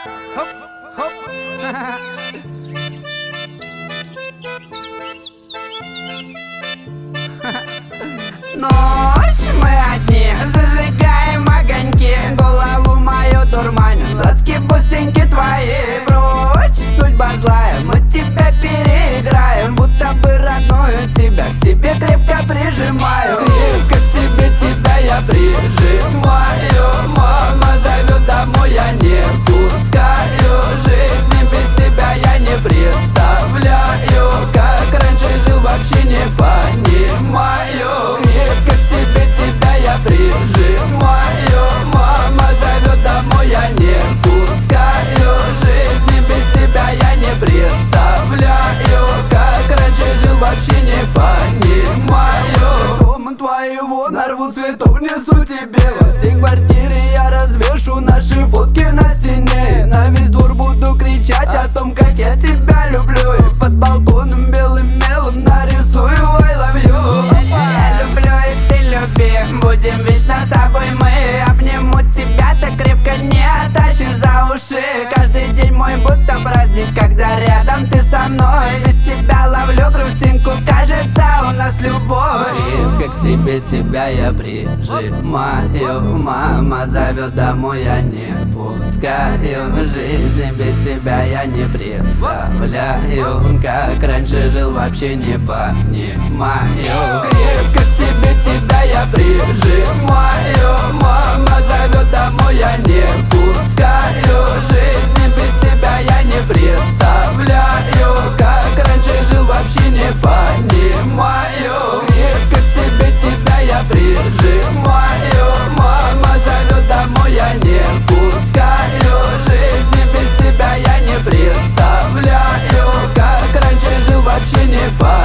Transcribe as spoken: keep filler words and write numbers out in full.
Хоп, хоп. Ночь, мы одни, зажигаем огоньки. Голову мою дурманят ласки, бусинки твои. Прочь, судьба злая, мы тебя переиграем. Будто бы родную тебя к себе крепко прижимаю. Крепко к себе тебя я прижимаю. Мама зовет домой, я не пускаю. Жизни без себя я не представляю. Как раньше жил, вообще не понимаю. Крепко к себе тебя я прижимаю. Мама зовет домой, я не пускаю. Жизни без себя я не представляю. Как раньше жил, вообще не понимаю. Дома твоего нарву цветов, несу тебе. Во всей квартире я развешу наши фотки на стене. На весь двор буду кричать о том, как я тебя люблю. И под балконом белым мелом нарисую I love you. Я люблю и ты люби, будем вечно с тобой мы. Обниму тебя так крепко, не оттащишь за уши. Каждый день мой будто праздник, когда рядом ты со мной. Без тебя ловлю грустинку, кажется у нас любовь. Крепко к себе тебя я прижимаю. Мама зовет домой, я не пускаю. Жизни без тебя я не представляю. Как раньше жил, вообще не понимаю. Крепко к себе тебя я прижимаю. Мама зовет домой, я не пускаю. Жизни без тебя я не представляю. Как раньше жил, вообще не понимаю. Крепко к себе тебя я прижимаю. Мама зовет домой, я не пускаю. Жизни без себя я не представляю. Как раньше жил, вообще не понимаю.